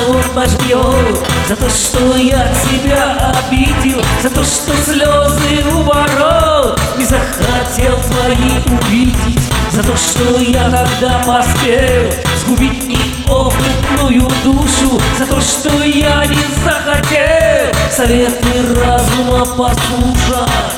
наотмашь бьет за то, что я тебя обидел, за то, что слезы у ворот не захотел твои увидеть, за то, что я тогда поспел сгубить неопытную душу, за то, что я не захотел советы разума послушать.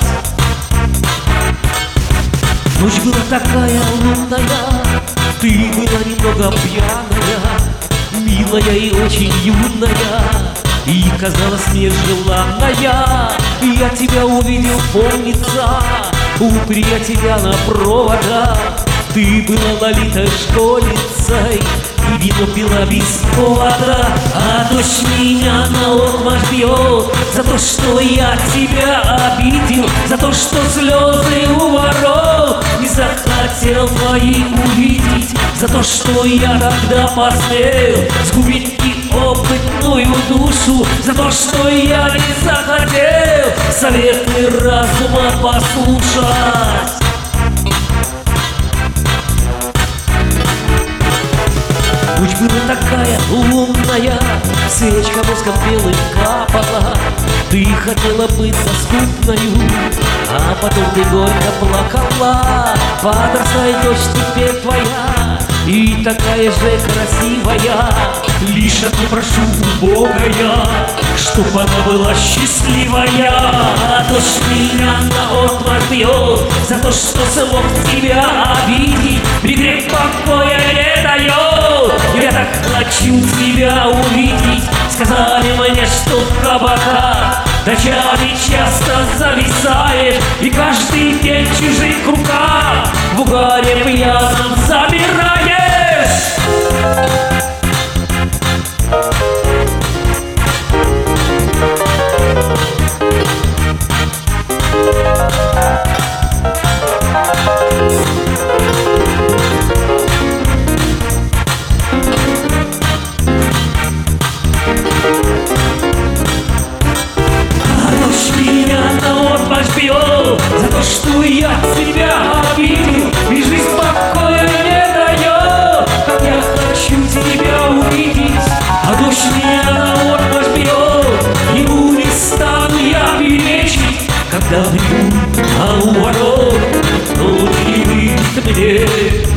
Ночь была такая лунная, ты была немного пьяная, милая и очень юная, и казалась мне желанная. Я тебя увидел, помнится, у приятеля на проводах. Ты была лолитой школьницей и вино пила без повода. А дождь меня наотмашь бьет за то, что я тебя обидел, за то, что слезы у ворот не захотел твои увидеть, за то, что я тогда посмел сгубить неопытную душу, за то, что я не захотел советы разума послушать. Ночь была такая лунная, свечка воском белым капала. Ты хотела быть доступною, а потом ты горько плакала. Подрастает дочь теперь твоя, и такая же красивая. Лишь одно прошу у Бога я, чтоб она была счастливая. А дождь меня наотмашь бьет за то, что смог тебя обидеть, пригреть покоя не дает. Я так хочу тебя увидеть. Сказали мне, что в кабаках ночами часто зависаешь, и каждый день в чужих руках в угаре пьяном замираешь. За то, что я тебя обидел, и жизнь покоя не дает. Как я хочу тебя увидеть, а дождь меня наотмашь бьет. Ему не стану я перечить, когда приду, а у ворот, но не видит мне.